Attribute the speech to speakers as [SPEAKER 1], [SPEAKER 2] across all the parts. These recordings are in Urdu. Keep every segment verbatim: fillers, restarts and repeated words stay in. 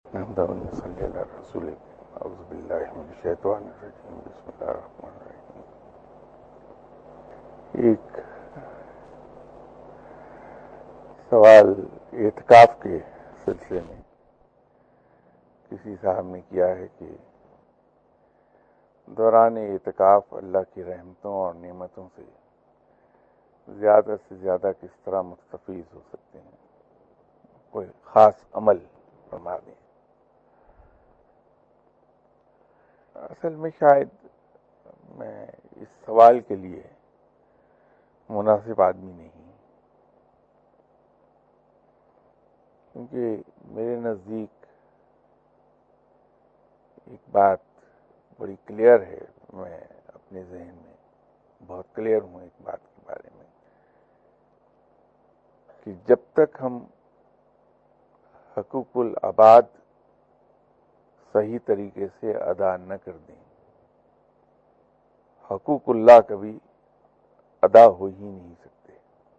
[SPEAKER 1] نحمده ونصلي على رسوله اعوذ باللہ من الشیطان الرجیم بسم اللہ الرحمن الرحیم. ایک سوال اعتکاف کے سلسلے میں کسی صاحب نے کیا ہے کہ دوران اعتکاف اللہ کی رحمتوں اور نعمتوں سے زیادہ سے زیادہ کس طرح مستفیض ہو سکتے ہیں، کوئی خاص عمل فرما دیں. اصل میں شاید میں اس سوال کے لیے مناسب آدمی نہیں، کیونکہ میرے نزدیک ایک بات بڑی کلیئر ہے، میں اپنے ذہن میں بہت کلیئر ہوں ایک بات کے بارے میں کہ جب تک ہم حقوق العباد صحیح طریقے سے ادا نہ کر دیں، حقوق اللہ کبھی ادا ہو ہی نہیں سکتے.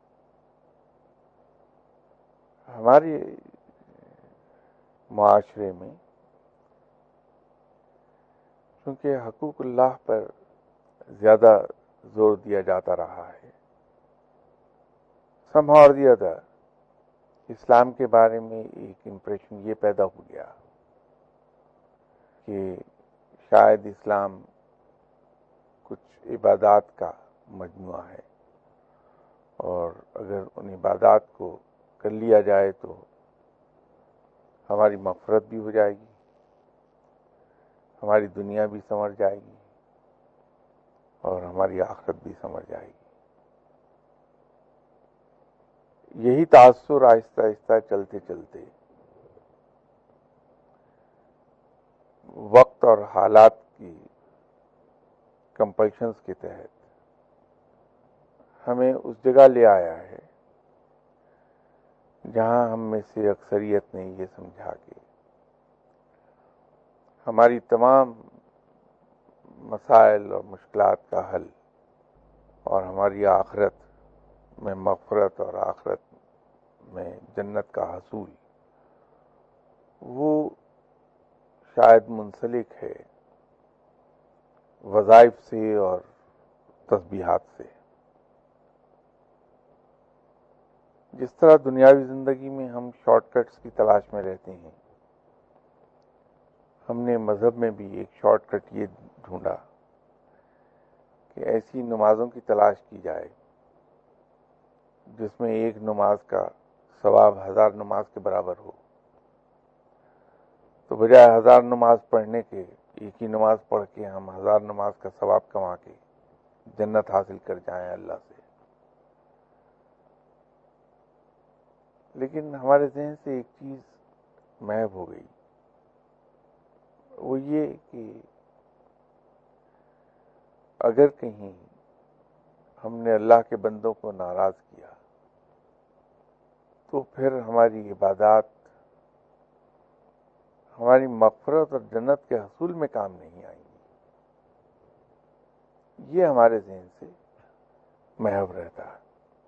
[SPEAKER 1] ہمارے معاشرے میں چونکہ حقوق اللہ پر زیادہ زور دیا جاتا رہا ہے، somehow or the other اسلام کے بارے میں ایک امپریشن یہ پیدا ہو گیا کہ شاید اسلام کچھ عبادات کا مجموعہ ہے، اور اگر ان عبادات کو کر لیا جائے تو ہماری مغفرت بھی ہو جائے گی، ہماری دنیا بھی سنور جائے گی اور ہماری آخرت بھی سنور جائے گی. یہی تاثر آہستہ آہستہ چلتے چلتے وقت اور حالات کی کمپلشنز کے تحت ہمیں اس جگہ لے آیا ہے جہاں ہم میں سے اکثریت نے یہ سمجھا کہ ہماری تمام مسائل اور مشکلات کا حل اور ہماری آخرت میں مغفرت اور آخرت میں جنت کا حصول وہ شاید منسلک ہے وظائف سے اور تسبیحات سے. جس طرح دنیاوی زندگی میں ہم شارٹ کٹس کی تلاش میں رہتے ہیں، ہم نے مذہب میں بھی ایک شارٹ کٹ یہ ڈھونڈا کہ ایسی نمازوں کی تلاش کی جائے جس میں ایک نماز کا ثواب ہزار نماز کے برابر ہو، تو بجائے ہزار نماز پڑھنے کے ایک ہی نماز پڑھ کے ہم ہزار نماز کا ثواب کما کے جنت حاصل کر جائیں اللہ سے. لیکن ہمارے ذہن سے ایک چیز محو ہو گئی، وہ یہ کہ اگر کہیں ہم نے اللہ کے بندوں کو ناراض کیا تو پھر ہماری عبادات ہماری مغفرت اور جنت کے حصول میں کام نہیں آئیں گی. یہ ہمارے ذہن سے محو رہتا ہے.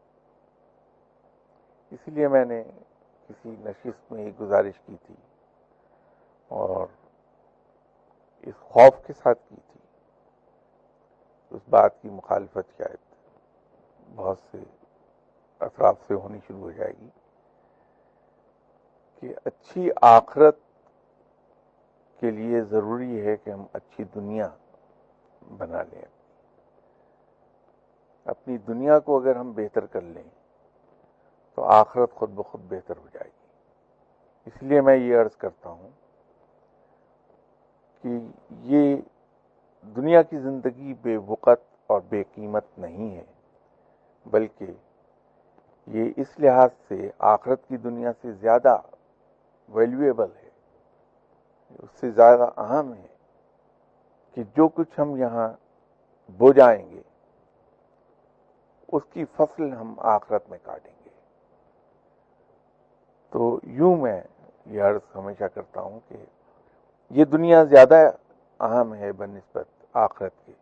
[SPEAKER 1] اسی لیے میں نے کسی نشست میں ایک گزارش کی تھی اور اس خوف کے ساتھ کی تھی، اس بات کی مخالفت شاید بہت سے اطراف سے ہونی شروع ہو جائے گی کہ اچھی آخرت کے لیے ضروری ہے کہ ہم اچھی دنیا بنا لیں. اپنی دنیا کو اگر ہم بہتر کر لیں تو آخرت خود بخود بہتر ہو جائے گی. اس لیے میں یہ عرض کرتا ہوں کہ یہ دنیا کی زندگی بے وقت اور بے قیمت نہیں ہے، بلکہ یہ اس لحاظ سے آخرت کی دنیا سے زیادہ ویلیویبل ہے، اس سے زیادہ اہم ہے کہ جو کچھ ہم یہاں بو جائیں گے اس کی فصل ہم آخرت میں کاٹیں گے. تو یوں میں یہ عرض ہمیشہ کرتا ہوں کہ یہ دنیا زیادہ اہم ہے بنسبت آخرت کے.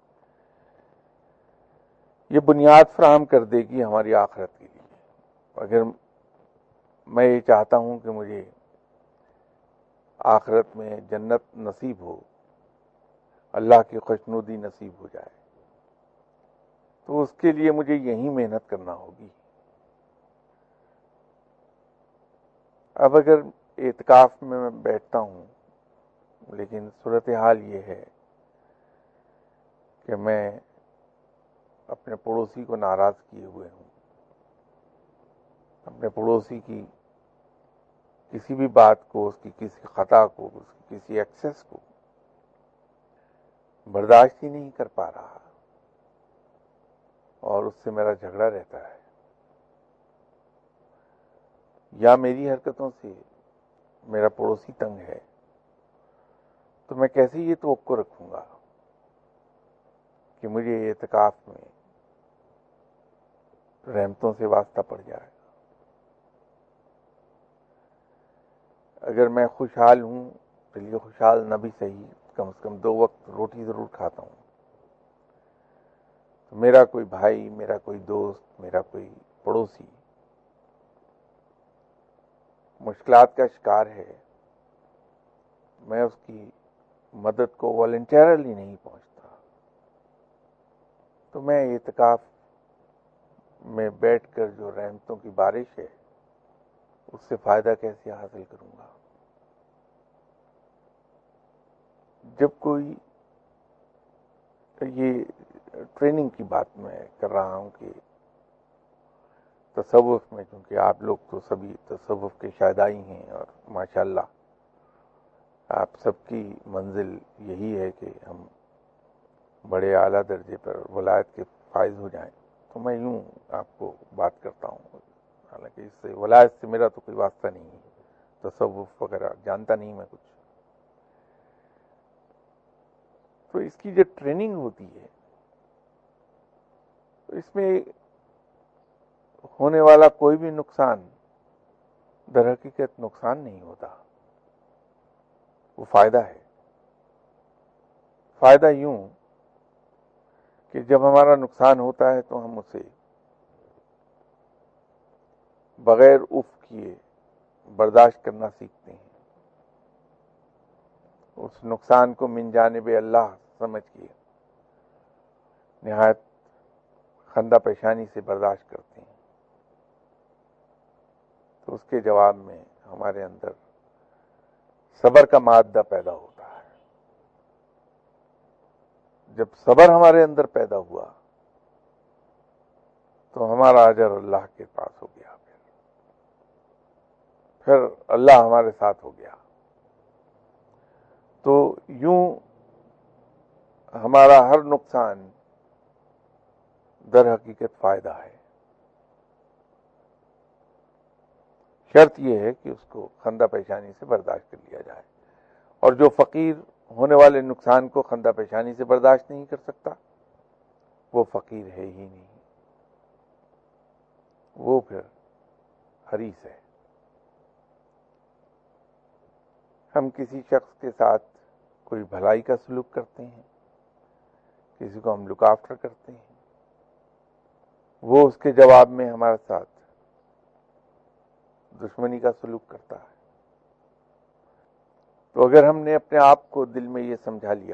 [SPEAKER 1] یہ بنیاد فراہم کر دے گی ہماری آخرت کے لیے. اگر میں یہ چاہتا ہوں کہ مجھے آخرت میں جنت نصیب ہو، اللہ کی خوشنودی نصیب ہو جائے، تو اس کے لیے مجھے یہی محنت کرنا ہوگی۔ اب اگر اعتکاف میں میں بیٹھتا ہوں، لیکن صورتحال یہ ہے کہ میں اپنے پڑوسی کو ناراض کیے ہوئے ہوں، اپنے پڑوسی کی کسی بھی بات کو، اس کی کسی خطا کو، اس کی کسی ایکسس کو برداشت ہی نہیں کر پا رہا، اور اس سے میرا جھگڑا رہتا ہے، یا میری حرکتوں سے میرا پڑوسی تنگ ہے، تو میں کیسے یہ توقع رکھوں گا کہ مجھے اعتکاف میں رحمتوں سے واسطہ پڑ جائے؟ اگر میں خوشحال ہوں، چلیے خوشحال نہ بھی صحیح، کم از کم دو وقت روٹی ضرور کھاتا ہوں، تو میرا کوئی بھائی، میرا کوئی دوست، میرا کوئی پڑوسی مشکلات کا شکار ہے، میں اس کی مدد کو والنٹیرلی نہیں پہنچتا، تو میں اعتکاف میں بیٹھ کر جو رحمتوں کی بارش ہے اس سے فائدہ کیسے حاصل کروں گا؟ جب کوئی، یہ ٹریننگ کی بات میں کر رہا ہوں کہ تصوف میں، کیونکہ آپ لوگ تو سبھی تصوف کے شائدائی ہیں، اور ماشاءاللہ آپ سب کی منزل یہی ہے کہ ہم بڑے اعلیٰ درجے پر ولایت کے فائز ہو جائیں، تو میں یوں آپ کو بات کرتا ہوں، حالانکہ اس سے ولایت سے میرا تو کوئی واسطہ نہیں ہے، تصوف وغیرہ جانتا نہیں میں کچھ۔ تو اس کی جو ٹریننگ ہوتی ہے، تو اس میں ہونے والا کوئی بھی نقصان در حقیقت نقصان نہیں ہوتا، وہ فائدہ ہے۔ فائدہ یوں کہ جب ہمارا نقصان ہوتا ہے تو ہم اسے بغیر اف کیے برداشت کرنا سیکھتے ہیں، اس نقصان کو من جانب اللہ سمجھ کے نہایت خندہ پیشانی سے برداشت کرتے ہیں، تو اس کے جواب میں ہمارے اندر صبر کا مادہ پیدا ہوتا ہے۔ جب صبر ہمارے اندر پیدا ہوا تو ہمارا اجر اللہ کے پاس ہو گیا، پھر اللہ ہمارے ساتھ ہو گیا، تو یوں ہمارا ہر نقصان در حقیقت فائدہ ہے۔ شرط یہ ہے کہ اس کو خندہ پیشانی سے برداشت کر لیا جائے، اور جو فقیر ہونے والے نقصان کو خندہ پیشانی سے برداشت نہیں کر سکتا، وہ فقیر ہے ہی نہیں، وہ پھر حریص ہے۔ ہم کسی شخص کے ساتھ کوئی بھلائی کا سلوک کرتے ہیں، کسی کو ہم لک آفٹر کرتے ہیں، وہ اس کے جواب میں ہمارے ساتھ دشمنی کا سلوک کرتا ہے، تو اگر ہم نے اپنے آپ کو دل میں یہ سمجھا لیا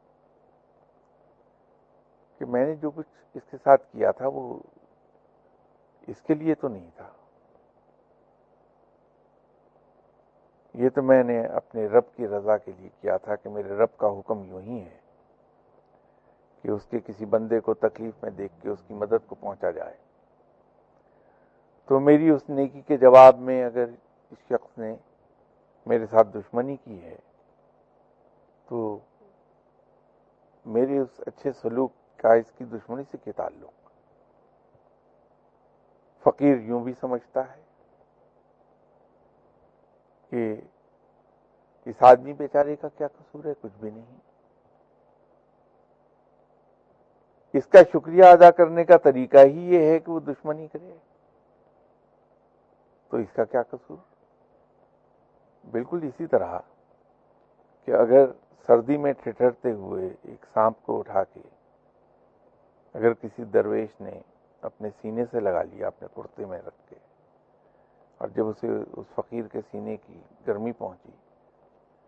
[SPEAKER 1] کہ میں نے جو کچھ اس کے ساتھ کیا تھا وہ اس کے لیے تو نہیں تھا، یہ تو میں نے اپنے رب کی رضا کے لیے کیا تھا، کہ میرے رب کا حکم یوں ہی ہے کہ اس کے کسی بندے کو تکلیف میں دیکھ کے اس کی مدد کو پہنچا جائے، تو میری اس نیکی کے جواب میں اگر اس شخص نے میرے ساتھ دشمنی کی ہے، تو میرے اس اچھے سلوک کا اس کی دشمنی سے کیا تعلق؟ فقیر یوں بھی سمجھتا ہے کہ اس آدمی بیچارے کا کیا قصور ہے، کچھ بھی نہیں، اس کا شکریہ ادا کرنے کا طریقہ ہی یہ ہے کہ وہ دشمنی کرے، تو اس کا کیا قصور؟ بالکل اسی طرح کہ اگر سردی میں ٹھٹھرتے ہوئے ایک سانپ کو اٹھا کے اگر کسی درویش نے اپنے سینے سے لگا لیا، اپنے کرتے میں رکھ کے، اور جب اسے اس فقیر کے سینے کی گرمی پہنچی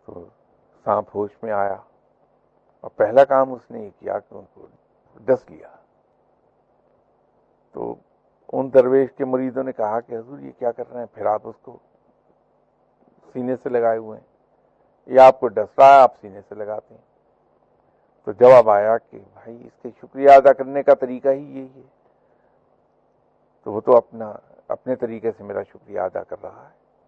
[SPEAKER 1] تو سانپ ہوش میں آیا اور پہلا کام اس نے یہ کیا کہ ان کو ڈس لیا. تو ان درویش کے مریدوں نے کہا کہ حضور یہ کیا کر رہے ہیں، پھر آپ اس کو سینے سے لگائے ہوئے ہیں، یہ آپ کو ڈس رہا ہے آپ سینے سے لگاتے ہیں. تو جواب آیا کہ بھائی اس کے شکریہ ادا کرنے کا طریقہ ہی یہی ہے. تو وہ تو اپنا اپنے طریقے سے میرا شکریہ ادا کر رہا ہے.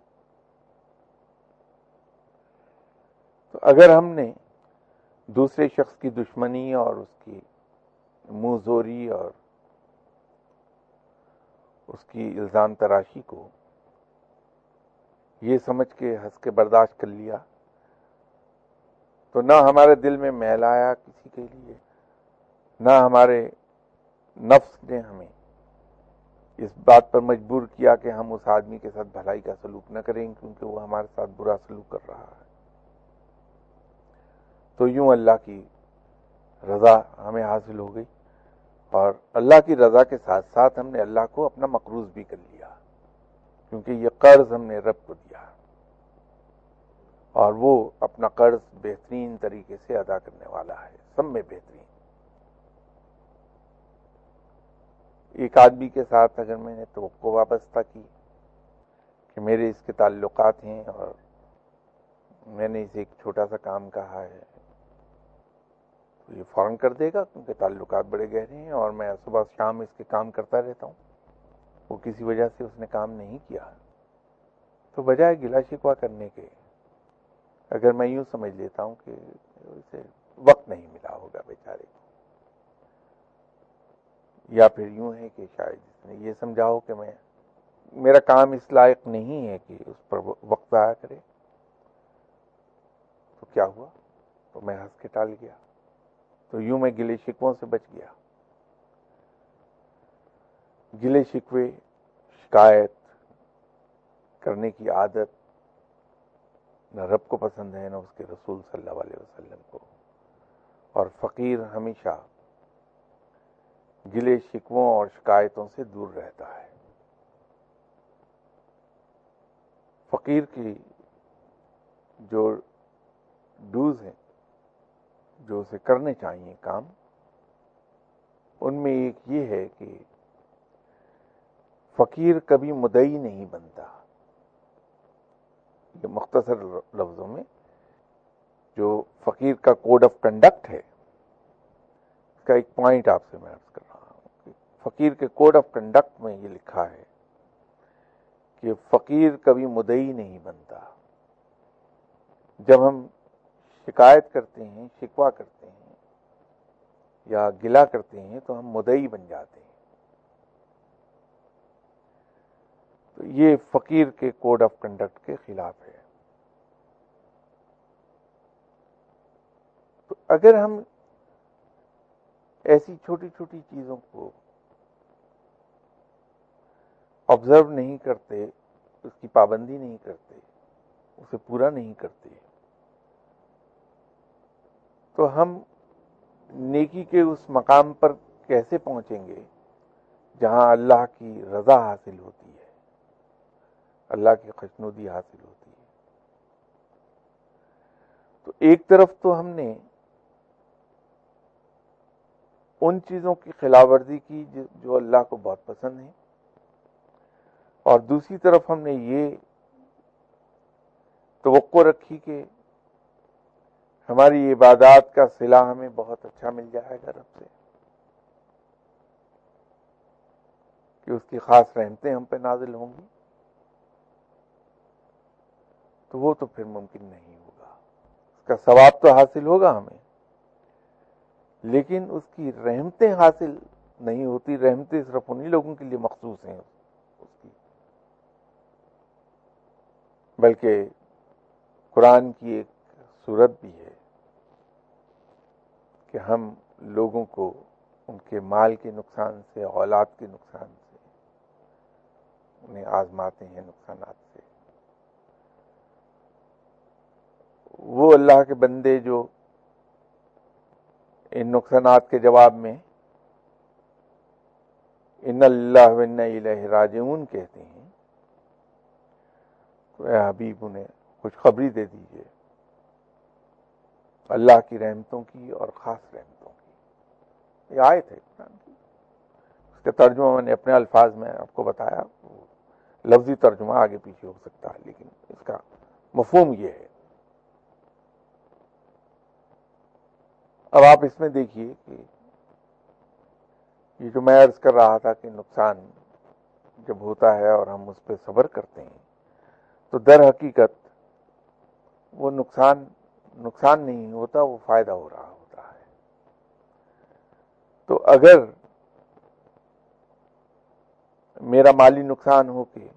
[SPEAKER 1] تو اگر ہم نے دوسرے شخص کی دشمنی اور اس کی منہ زوری اور اس کی الزام تراشی کو یہ سمجھ کے ہنس کے برداشت کر لیا تو نہ ہمارے دل میں میل آیا کسی کے لیے، نہ ہمارے نفس نے ہمیں اس بات پر مجبور کیا کہ ہم اس آدمی کے ساتھ بھلائی کا سلوک نہ کریں کیونکہ وہ ہمارے ساتھ برا سلوک کر رہا ہے. تو یوں اللہ کی رضا ہمیں حاصل ہو گئی، اور اللہ کی رضا کے ساتھ ساتھ ہم نے اللہ کو اپنا مقروض بھی کر لیا، کیونکہ یہ قرض ہم نے رب کو دیا اور وہ اپنا قرض بہترین طریقے سے ادا کرنے والا ہے، سب میں بہترین. ایک آدمی کے ساتھ اگر میں نے توقع وابستہ کی کہ میرے اس کے تعلقات ہیں اور میں نے اسے ایک چھوٹا سا کام کہا ہے تو یہ فوراً کر دے گا کیونکہ تعلقات بڑے گہرے ہیں اور میں صبح شام اس کے کام کرتا رہتا ہوں. وہ کسی وجہ سے اس نے کام نہیں کیا تو بجائے گلا شکوہ کرنے کے اگر میں یوں سمجھ لیتا ہوں کہ اسے وقت نہیں ملا ہوگا بیچارے کو، یا پھر یوں ہے کہ شاید اس نے یہ سمجھا ہو کہ میں میرا کام اس لائق نہیں ہے کہ اس پر وقت ضائع کرے، تو کیا ہوا؟ تو میں ہنس کے ٹال گیا. تو یوں میں گلے شکووں سے بچ گیا. گلے شکوے، شکایت کرنے کی عادت نہ رب کو پسند ہے نہ اس کے رسول صلی اللہ علیہ وسلم کو. اور فقیر ہمیشہ گلے شکووں اور شکایتوں سے دور رہتا ہے. فقیر کی جو ڈوز ہیں جو اسے کرنے چاہیے کام، ان میں ایک یہ ہے کہ فقیر کبھی مدعی نہیں بنتا. یہ مختصر لفظوں میں جو فقیر کا کوڈ آف کنڈکٹ ہے اس کا ایک پوائنٹ آپ سے میں عرض کر رہا ہوں کہ فقیر کے کوڈ آف کنڈکٹ میں یہ لکھا ہے کہ فقیر کبھی مدعی نہیں بنتا. جب ہم شکایت کرتے ہیں، شکوہ کرتے ہیں یا گلہ کرتے ہیں تو ہم مدعی بن جاتے ہیں. تو یہ فقیر کے کوڈ آف کنڈکٹ کے خلاف ہے. تو اگر ہم ایسی چھوٹی چھوٹی چیزوں کو آبزرو نہیں کرتے، اس کی پابندی نہیں کرتے، اسے پورا نہیں کرتے، تو ہم نیکی کے اس مقام پر کیسے پہنچیں گے جہاں اللہ کی رضا حاصل ہوتی ہے، اللہ کی خوشنودی حاصل ہوتی ہے. تو ایک طرف تو ہم نے ان چیزوں کی خلاف ورزی کی جو اللہ کو بہت پسند ہیں، اور دوسری طرف ہم نے یہ توقع رکھی کہ ہماری عبادات کا صلہ ہمیں بہت اچھا مل جائے گا رب سے، کہ اس کی خاص رحمتیں ہم پہ نازل ہوں گی. تو وہ تو پھر ممکن نہیں ہوگا. اس کا ثواب تو حاصل ہوگا ہمیں، لیکن اس کی رحمتیں حاصل نہیں ہوتی. رحمتیں صرف انہی لوگوں کے لیے مخصوص ہیں اس کی. بلکہ قرآن کی ایک صورت بھی ہے کہ ہم لوگوں کو ان کے مال کے نقصان سے، اولاد کے نقصان سے انہیں آزماتے ہیں، نقصانات سے. وہ اللہ کے بندے جو ان نقصانات کے جواب میں ان اللہ و انا الیہ راجعون کہتے ہیں، تو اے حبیب انہیں خوشخبری دے دیجئے اللہ کی رحمتوں کی اور خاص رحمتوں کی. یہ آیت ہے قرآن کی. اس کا ترجمہ میں نے اپنے الفاظ میں آپ کو بتایا. لفظی ترجمہ آگے پیچھے ہو سکتا ہے، لیکن اس کا مفہوم یہ ہے. اب آپ اس میں دیکھیے کہ یہ جو میں عرض کر رہا تھا کہ نقصان جب ہوتا ہے اور ہم اس پہ صبر کرتے ہیں تو در حقیقت وہ نقصان نقصان نہیں ہوتا، وہ فائدہ ہو رہا ہوتا ہے. تو اگر میرا مالی نقصان ہو کے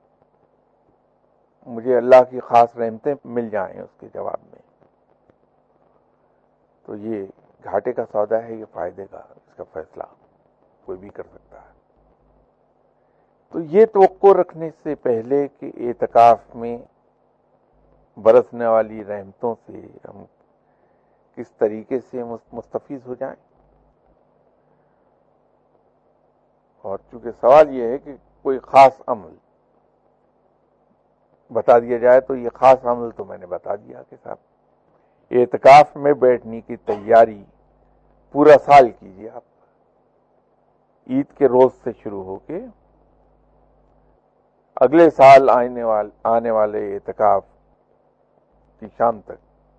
[SPEAKER 1] مجھے اللہ کی خاص رحمتیں مل جائیں اس کے جواب میں، تو یہ گھاٹے کا سودا ہے، یہ فائدے کا، اس کا فیصلہ کوئی بھی کر سکتا ہے. تو یہ توقع رکھنے سے پہلے کہ اعتکاف میں برسنے والی رحمتوں سے ہم کس طریقے سے مستفیض ہو جائیں، اور چونکہ سوال یہ ہے کہ کوئی خاص عمل بتا دیا جائے، تو یہ خاص عمل تو میں نے بتا دیا کہ صاحب اعتکاف میں بیٹھنے کی تیاری پورا سال کیجیے. آپ عید کے روز سے شروع ہو کے اگلے سال آنے والے آنے والے اعتکاف کی شام تک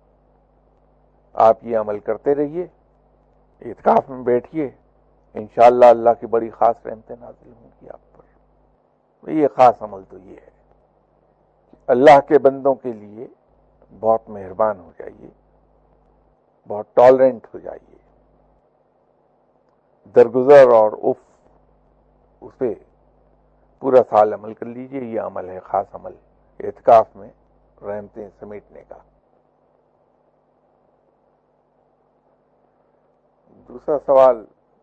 [SPEAKER 1] آپ یہ عمل کرتے رہیے. اعتکاف میں بیٹھیے، انشاءاللہ اللہ کی بڑی خاص رحمتیں نازل ہوں گی آپ پر. یہ خاص عمل تو یہ ہے کہ اللہ کے بندوں کے لیے بہت مہربان ہو جائیے، بہت ٹالرنٹ ہو جائیے. درگزر اور اف اسے پورا سال عمل کر لیجئے. یہ عمل ہے خاص عمل، اعتکاف میں رحمتیں سمیٹنے کا. دوسرا سوال،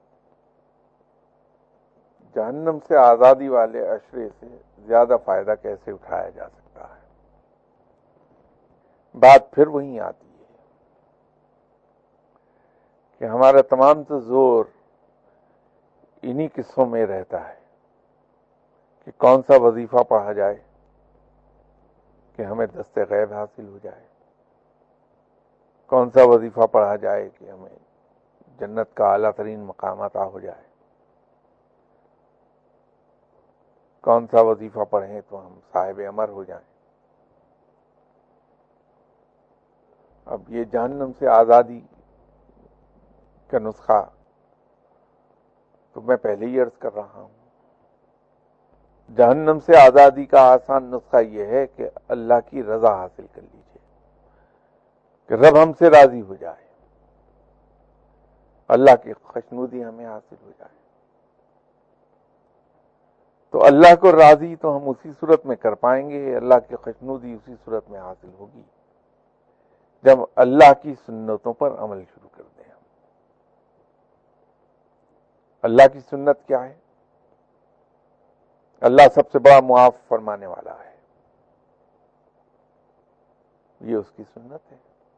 [SPEAKER 1] جہنم سے آزادی والے عشرے سے زیادہ فائدہ کیسے اٹھایا جا سکتا ہے؟ بات پھر وہیں آتی ہے کہ ہمارا تمام تو زور انہی قصوں میں رہتا ہے کہ کون سا وظیفہ پڑھا جائے کہ ہمیں دست غیب حاصل ہو جائے، کون سا وظیفہ پڑھا جائے کہ ہمیں جنت کا اعلیٰ ترین مقام عطا ہو جائے، کون سا وظیفہ پڑھیں تو ہم صاحب امر ہو جائیں. اب یہ جہنم سے آزادی کا نسخہ تو میں پہلے ہی عرض کر رہا ہوں. جہنم سے آزادی کا آسان نسخہ یہ ہے کہ اللہ کی رضا حاصل کر لیجئے، کہ رب ہم سے راضی ہو جائے، اللہ کی خوشنودی ہمیں حاصل ہو جائے. تو اللہ کو راضی تو ہم اسی صورت میں کر پائیں گے، اللہ کی خوشنودی اسی صورت میں حاصل ہوگی جب اللہ کی سنتوں پر عمل شروع کر دیں. اللہ کی سنت کیا ہے؟ اللہ سب سے بڑا معاف فرمانے والا ہے، یہ اس کی سنت ہے.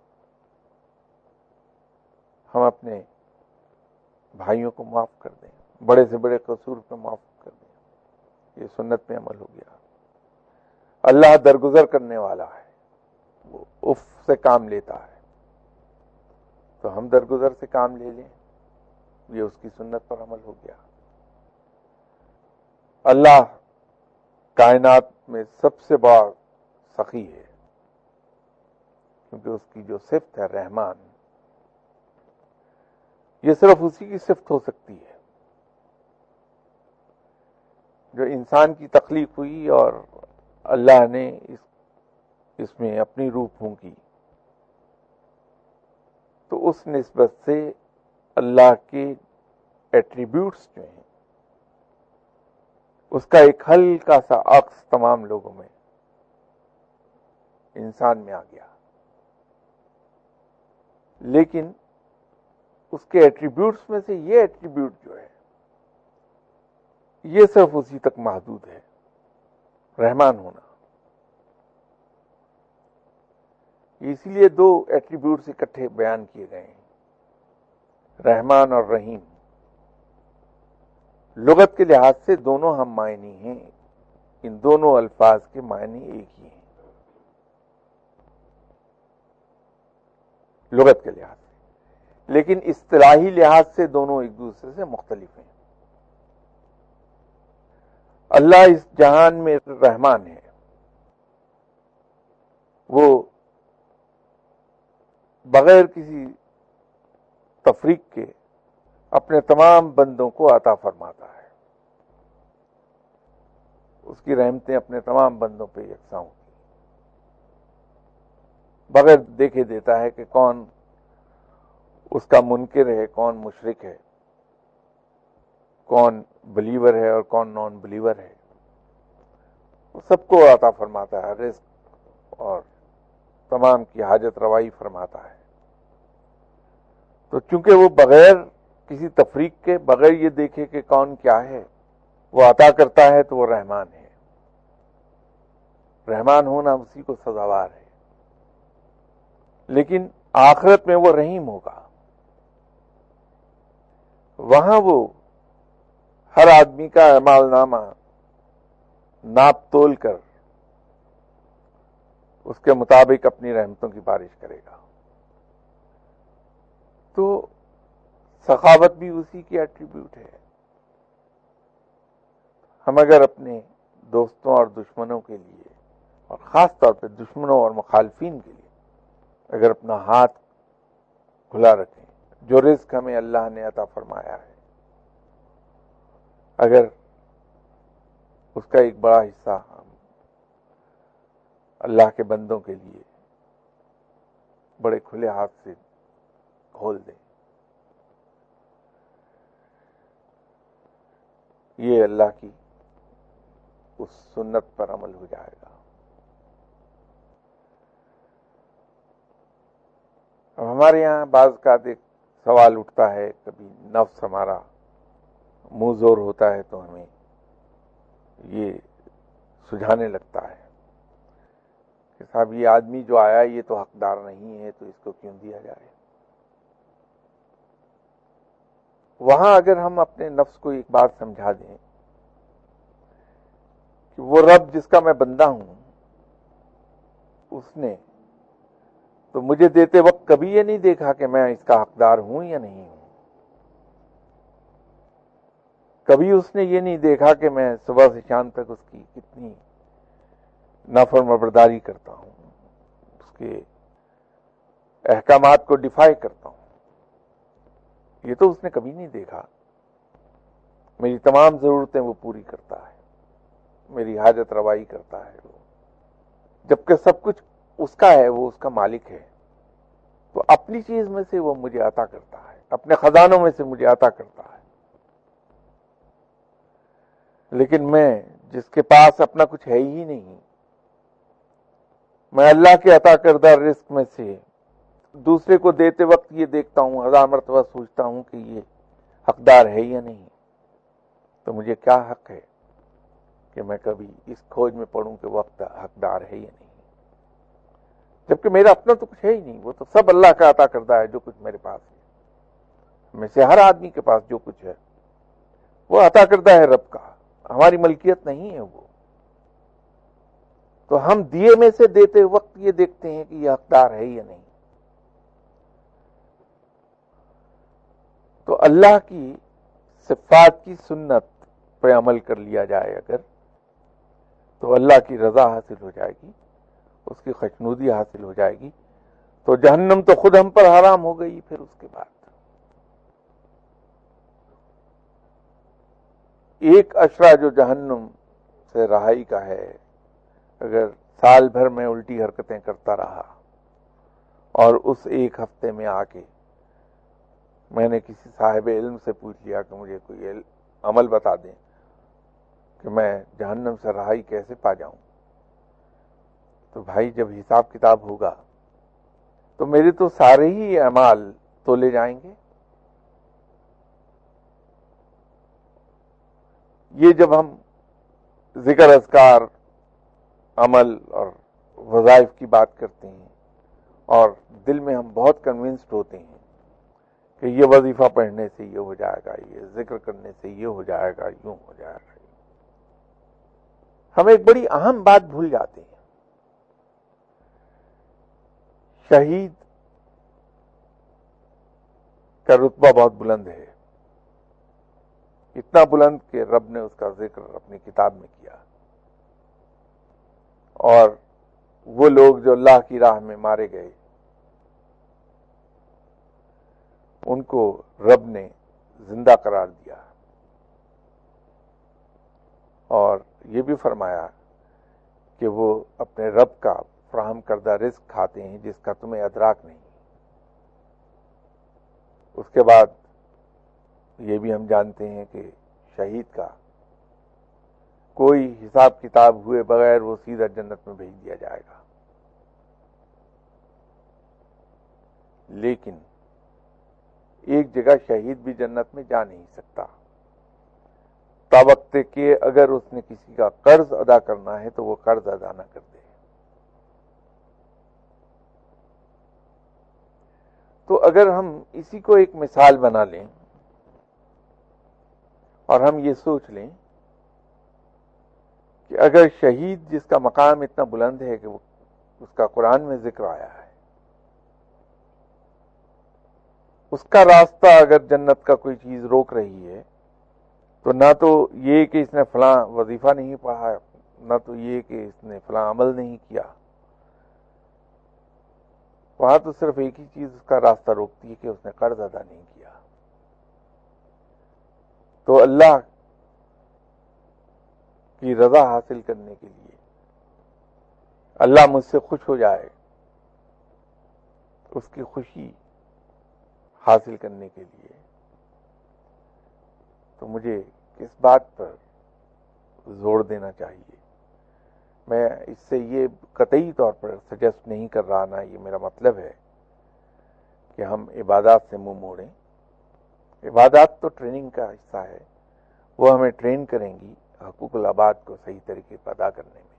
[SPEAKER 1] ہم اپنے بھائیوں کو معاف کر دیں، بڑے سے بڑے قصور پہ معاف کر دیں، یہ سنت میں عمل ہو گیا. اللہ درگزر کرنے والا ہے، وہ اف سے کام لیتا ہے، تو ہم درگزر سے کام لے لیں، یہ اس کی سنت پر عمل ہو گیا. اللہ کائنات میں سب سے بڑا سخی ہے، کیونکہ اس کی جو صفت ہے رحمان، یہ صرف اسی کی صفت ہو سکتی ہے جو انسان کی تخلیق ہوئی اور اللہ نے اس اس میں اپنی روح پھونکی. تو اس نسبت سے اللہ کے ایٹریبیوٹس جو ہیں اس کا ایک ہلکا سا عکس تمام لوگوں میں انسان میں آ گیا، لیکن اس کے ایٹریبیوٹس میں سے یہ ایٹریبیوٹ جو ہے یہ صرف اسی تک محدود ہے، رحمان ہونا. اسی لیے دو ایٹریبیوٹس اکٹھے بیان کیے گئے ہیں، رحمان اور رحیم. لغت کے لحاظ سے دونوں ہم معنی ہیں، ان دونوں الفاظ کے معنی ایک ہی ہیں، لغت کے لحاظ سے، لیکن اصطلاحی لحاظ سے دونوں ایک دوسرے سے مختلف ہیں۔ اللہ اس جہان میں رحمان ہے، وہ بغیر کسی تفریق کے اپنے تمام بندوں کو عطا فرماتا ہے، اس کی رحمتیں اپنے تمام بندوں پہ یکساں ہوتی ہیں، بغیر دیکھے دیتا ہے کہ کون اس کا منکر ہے، کون مشرک ہے، کون بلیور ہے اور کون نان بلیور ہے، وہ سب کو عطا فرماتا ہے، رزق اور تمام کی حاجت روائی فرماتا ہے۔ تو چونکہ وہ بغیر کسی تفریق کے، بغیر یہ دیکھے کہ کون کیا ہے، وہ عطا کرتا ہے، تو وہ رحمان ہے۔ رحمان ہونا اسی کو سزاوار ہے، لیکن آخرت میں وہ رحیم ہوگا۔ وہاں وہ ہر آدمی کا اعمال نامہ ناپ تول کر اس کے مطابق اپنی رحمتوں کی بارش کرے گا۔ تو سخاوت بھی اسی کی ایٹریبیوٹ ہے۔ ہم اگر اپنے دوستوں اور دشمنوں کے لیے، اور خاص طور پہ دشمنوں اور مخالفین کے لیے، اگر اپنا ہاتھ کھلا رکھیں، جو رزق ہمیں اللہ نے عطا فرمایا ہے، اگر اس کا ایک بڑا حصہ ہم اللہ کے بندوں کے لیے بڑے کھلے ہاتھ سے کھول دیں، یہ اللہ کی اس سنت پر عمل ہو جائے گا۔ اب ہمارے یہاں بعض کا ایک سوال اٹھتا ہے، کبھی نفس ہمارا منہ زور ہوتا ہے تو ہمیں یہ سجھانے لگتا ہے کہ صاحب یہ آدمی جو آیا یہ تو حقدار نہیں ہے، تو اس کو کیوں دیا جائے۔ وہاں اگر ہم اپنے نفس کو ایک بات سمجھا دیں کہ وہ رب جس کا میں بندہ ہوں، اس نے تو مجھے دیتے وقت کبھی یہ نہیں دیکھا کہ میں اس کا حقدار ہوں یا نہیں ہوں، کبھی اس نے یہ نہیں دیکھا کہ میں صبح سے شام تک اس کی کتنی نافرمانبرداری کرتا ہوں، اس کے احکامات کو ڈیفائی کرتا ہوں، یہ تو اس نے کبھی نہیں دیکھا۔ میری تمام ضرورتیں وہ پوری کرتا ہے، میری حاجت روائی کرتا ہے وہ، جبکہ سب کچھ اس کا ہے، وہ اس کا مالک ہے، تو اپنی چیز میں سے وہ مجھے عطا کرتا ہے، اپنے خزانوں میں سے مجھے عطا کرتا ہے۔ لیکن میں جس کے پاس اپنا کچھ ہے ہی نہیں، میں اللہ کے عطا کردہ رزق میں سے دوسرے کو دیتے وقت یہ دیکھتا ہوں، ہزار مرتبہ سوچتا ہوں کہ یہ حقدار ہے یا نہیں، تو مجھے کیا حق ہے کہ میں کبھی اس کھوج میں پڑوں کہ وقت حقدار ہے یا نہیں، جبکہ میرا اپنا تو کچھ ہے ہی نہیں، وہ تو سب اللہ کا عطا کردہ ہے۔ جو کچھ میرے پاس ہے، میں سے ہر آدمی کے پاس جو کچھ ہے وہ عطا کردہ ہے رب کا، ہماری ملکیت نہیں ہے وہ۔ تو ہم دیے میں سے دیتے وقت یہ دیکھتے ہیں کہ یہ حقدار ہے یا نہیں۔ تو اللہ کی صفات کی سنت پہ عمل کر لیا جائے اگر، تو اللہ کی رضا حاصل ہو جائے گی، اس کی خوشنودی حاصل ہو جائے گی، تو جہنم تو خود ہم پر حرام ہو گئی۔ پھر اس کے بعد ایک اشرا جو جہنم سے رہائی کا ہے، اگر سال بھر میں الٹی حرکتیں کرتا رہا اور اس ایک ہفتے میں آ کے میں نے کسی صاحب علم سے پوچھ لیا کہ مجھے کوئی عمل بتا دیں کہ میں جہنم سے رہائی کیسے پا جاؤں، تو بھائی جب حساب کتاب ہوگا تو میرے تو سارے ہی اعمال تولے جائیں گے۔ یہ جب ہم ذکر اذکار، عمل اور وظائف کی بات کرتے ہیں اور دل میں ہم بہت کنونسڈ ہوتے ہیں کہ یہ وظیفہ پڑھنے سے یہ ہو جائے گا، یہ ذکر کرنے سے یہ ہو جائے گا، یوں ہو جائے گا، ہم ایک بڑی اہم بات بھول جاتے ہیں۔ شہید کا رتبہ بہت بلند ہے، اتنا بلند کہ رب نے اس کا ذکر اپنی کتاب میں کیا، اور وہ لوگ جو اللہ کی راہ میں مارے گئے ان کو رب نے زندہ قرار دیا، اور یہ بھی فرمایا کہ وہ اپنے رب کا فراہم کردہ رزق کھاتے ہیں جس کا تمہیں ادراک نہیں۔ اس کے بعد یہ بھی ہم جانتے ہیں کہ شہید کا کوئی حساب کتاب ہوئے بغیر وہ سیدھا جنت میں بھیج دیا جائے گا، لیکن ایک جگہ شہید بھی جنت میں جا نہیں سکتا تا وقت کہ اگر اس نے کسی کا قرض ادا کرنا ہے تو وہ قرض ادا نہ کر دے۔ تو اگر ہم اسی کو ایک مثال بنا لیں اور ہم یہ سوچ لیں کہ اگر شہید جس کا مقام اتنا بلند ہے کہ وہ اس کا قرآن میں ذکر آیا ہے، اس کا راستہ اگر جنت کا کوئی چیز روک رہی ہے تو نہ تو یہ کہ اس نے فلاں وظیفہ نہیں پڑھا، نہ تو یہ کہ اس نے فلاں عمل نہیں کیا، وہاں تو صرف ایک ہی چیز اس کا راستہ روکتی ہے کہ اس نے قرض ادا نہیں کیا۔ تو اللہ کی رضا حاصل کرنے کے لیے، اللہ مجھ سے خوش ہو جائے، اس کی خوشی حاصل کرنے کے لیے تو مجھے کس بات پر زور دینا چاہیے؟ میں اس سے یہ قطعی طور پر سجیسٹ نہیں کر رہا، نہ یہ میرا مطلب ہے کہ ہم عبادات سے منہ موڑیں۔ عبادات تو ٹریننگ کا حصہ ہے، وہ ہمیں ٹرین کریں گی حقوق العباد کو صحیح طریقے پر ادا کرنے میں۔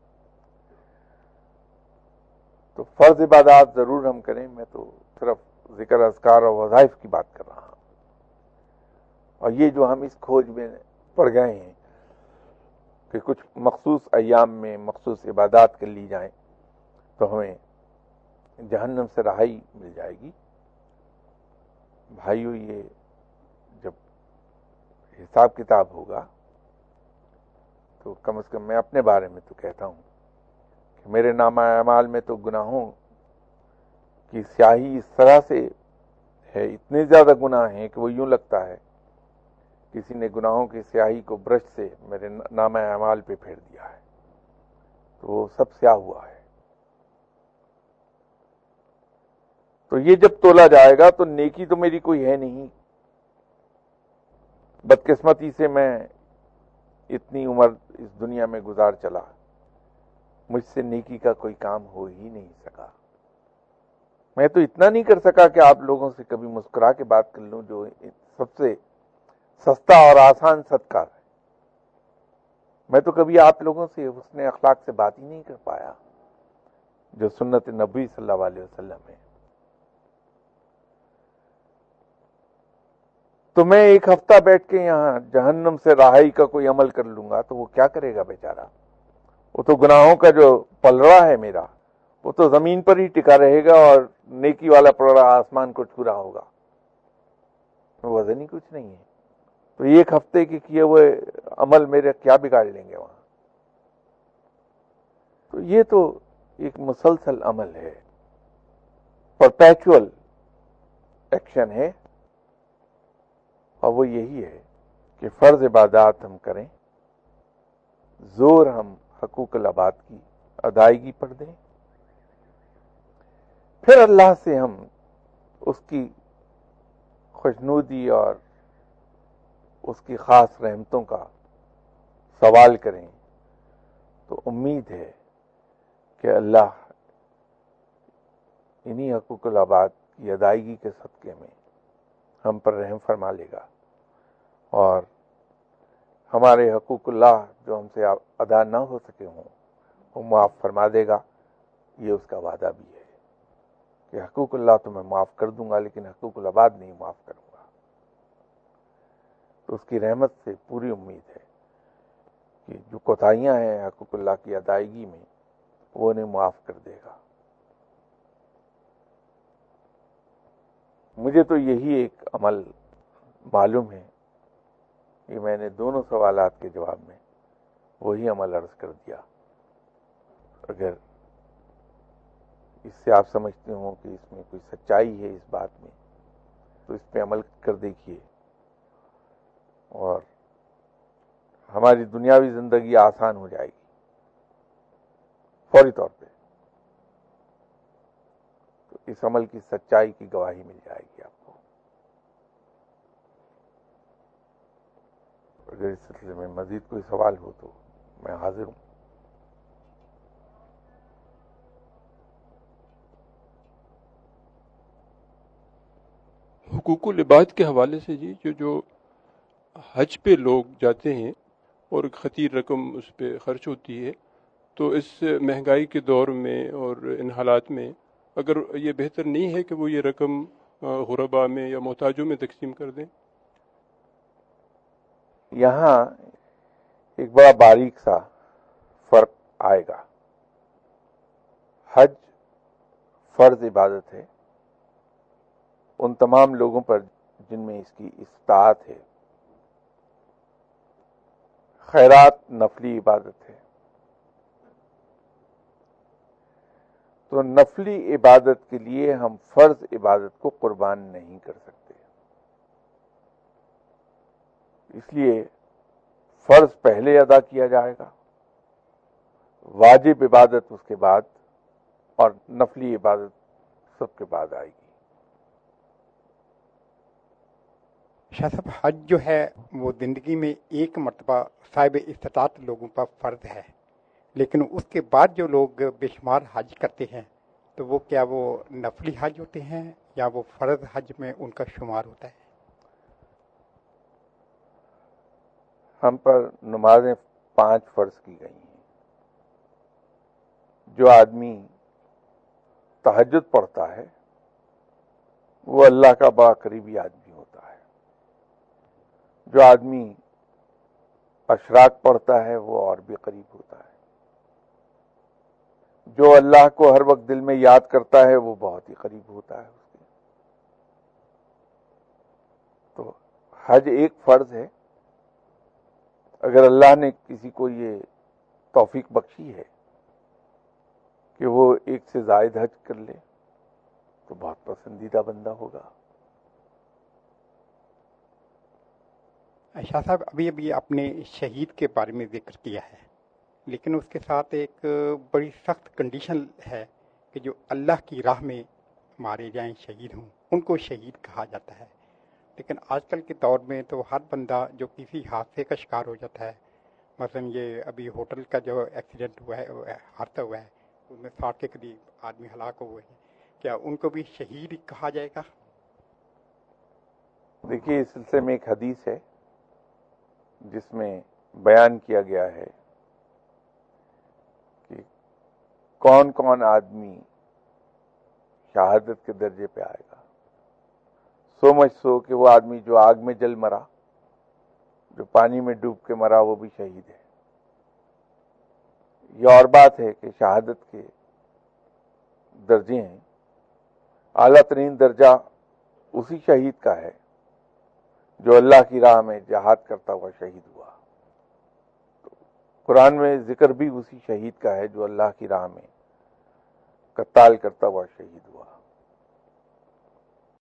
[SPEAKER 1] تو فرض عبادات ضرور ہم کریں، میں تو صرف ذکر اذکار اور وظائف کی بات کر رہا ہوں، اور یہ جو ہم اس کھوج میں پڑ گئے ہیں کہ کچھ مخصوص ایام میں مخصوص عبادات کر لی جائیں تو ہمیں جہنم سے رہائی مل جائے گی۔ بھائیو، یہ جب حساب کتاب ہوگا تو کم از کم میں اپنے بارے میں تو کہتا ہوں کہ میرے نامہ اعمال میں تو گناہوں کی سیاہی اس طرح سے ہے، اتنے زیادہ گناہ ہیں کہ وہ یوں لگتا ہے کسی نے گناہوں کی سیاہی کو برش سے میرے نامہ اعمال پہ پھیر دیا ہے، تو وہ سب سیاہ ہوا ہے۔ تو یہ جب تولا جائے گا تو نیکی تو میری کوئی ہے نہیں، بدقسمتی سے میں اتنی عمر اس دنیا میں گزار چلا، مجھ سے نیکی کا کوئی کام ہو ہی نہیں سکا۔ میں تو اتنا نہیں کر سکا کہ آپ لوگوں سے کبھی مسکرا کے بات کر لوں، جو سب سے سستا اور آسان صدقہ ہے۔ میں تو کبھی آپ لوگوں سے حسن اخلاق سے بات ہی نہیں کر پایا جو سنت نبی صلی اللہ علیہ وسلم ہے۔ تو میں ایک ہفتہ بیٹھ کے یہاں جہنم سے رہائی کا کوئی عمل کر لوں گا تو وہ کیا کرے گا بیچارہ؟ وہ تو گناہوں کا جو پلڑا ہے میرا، وہ تو زمین پر ہی ٹکا رہے گا، اور نیکی والا پلڑا آسمان کو چھو رہا ہوگا، وزن ہی کچھ نہیں ہے۔ تو ایک ہفتے کے کیے ہوئے عمل میرے کیا بگاڑ لیں گے وہاں؟ تو یہ تو ایک مسلسل عمل ہے، پرپیچول ایکشن ہے، اور وہ یہی ہے کہ فرض عبادات ہم کریں، زور ہم حقوق العباد کی ادائیگی پر دیں، پھر اللہ سے ہم اس کی خوشنودی اور اس کی خاص رحمتوں کا سوال کریں، تو امید ہے کہ اللہ انہی حقوق العباد کی ادائیگی کے صدقے میں ہم پر رحم فرما لے گا، اور ہمارے حقوق اللہ جو ہم سے ادا نہ ہو سکے ہوں وہ معاف فرما دے گا۔ یہ اس کا وعدہ بھی ہے کہ حقوق اللہ تو میں معاف کر دوں گا، لیکن حقوق العباد نہیں معاف کروں گا۔ تو اس کی رحمت سے پوری امید ہے کہ جو کوتاہیاں ہیں حقوق اللہ کی ادائیگی میں وہ انہیں معاف کر دے گا۔ مجھے تو یہی ایک عمل معلوم ہے کہ میں نے دونوں سوالات کے جواب میں وہی عمل عرض کر دیا. اگر اس سے آپ سمجھتے ہوں کہ اس میں کوئی سچائی ہے اس بات میں تو اس پہ عمل کر دیکھیے اور ہماری دنیاوی زندگی آسان ہو جائے گی فوری طور پہ. تو اس عمل کی سچائی کی گواہی مل جائے گی آپ کو. اگر اس سلسلے میں مزید کوئی سوال ہو تو میں حاضر ہوں.
[SPEAKER 2] حقوق العباد کے حوالے سے جی جو جو حج پہ لوگ جاتے ہیں اور خطیر رقم اس پہ خرچ ہوتی ہے، تو اس مہنگائی کے دور میں اور ان حالات میں اگر یہ بہتر نہیں ہے کہ وہ یہ رقم غربا میں یا محتاجوں میں تقسیم کر دیں؟
[SPEAKER 1] یہاں ایک بڑا باریک سا فرق آئے گا. حج فرض عبادت ہے ان تمام لوگوں پر جن میں اس کی استطاعت ہے. خیرات نفلی عبادت ہے. تو نفلی عبادت کے لیے ہم فرض عبادت کو قربان نہیں کر سکتے. اس لیے فرض پہلے ادا کیا جائے گا، واجب عبادت اس کے بعد، اور نفلی عبادت سب کے بعد آئے گی.
[SPEAKER 3] شاہ صاحب، حج جو ہے وہ زندگی میں ایک مرتبہ صاحب استطاعت لوگوں پر فرض ہے، لیکن اس کے بعد جو لوگ بے شمار حج کرتے ہیں تو وہ کیا وہ نفلی حج ہوتے ہیں یا وہ فرض حج میں ان کا شمار ہوتا ہے؟
[SPEAKER 1] ہم پر نمازیں پانچ فرض کی گئی ہیں. جو آدمی تہجد پڑھتا ہے وہ اللہ کا بڑا قریبی آدمی ہوتا ہے. جو آدمی اشراق پڑھتا ہے وہ اور بھی قریب ہوتا ہے. جو اللہ کو ہر وقت دل میں یاد کرتا ہے وہ بہت ہی قریب ہوتا ہے اس کے. تو حج ایک فرض ہے. اگر اللہ نے کسی کو یہ توفیق بخشی ہے کہ وہ ایک سے زائد حج کر لے تو بہت پسندیدہ بندہ ہوگا.
[SPEAKER 3] شاہ صاحب، ابھی ابھی آپ نے شہید کے بارے میں ذکر کیا ہے، لیکن اس کے ساتھ ایک بڑی سخت کنڈیشن ہے کہ جو اللہ کی راہ میں مارے جائیں، شہید ہوں، ان کو شہید کہا جاتا ہے. لیکن آج کل کے دور میں تو ہر بندہ جو کسی حادثے کا شکار ہو جاتا ہے، مثلا یہ ابھی ہوٹل کا جو ایکسیڈنٹ ہوا ہے، حادثہ ہوا ہے، اس میں ساٹھ کے قریب آدمی ہلاک ہوئے ہیں، کیا ان کو بھی شہید کہا جائے گا؟
[SPEAKER 1] دیکھیے، اس سلسلے میں ایک حدیث ہے جس میں بیان کیا گیا ہے کہ کون کون آدمی شہادت کے درجے پہ آئے گا. سو مچ سو کہ وہ آدمی جو آگ میں جل مرا، جو پانی میں ڈوب کے مرا، وہ بھی شہید ہے. یہ اور بات ہے کہ شہادت کے درجے ہیں. اعلیٰ ترین درجہ اسی شہید کا ہے جو اللہ کی راہ میں جہاد کرتا ہوا شہید ہوا. تو قرآن میں ذکر بھی اسی شہید کا ہے جو اللہ کی راہ میں قتال کرتا ہوا شہید ہوا.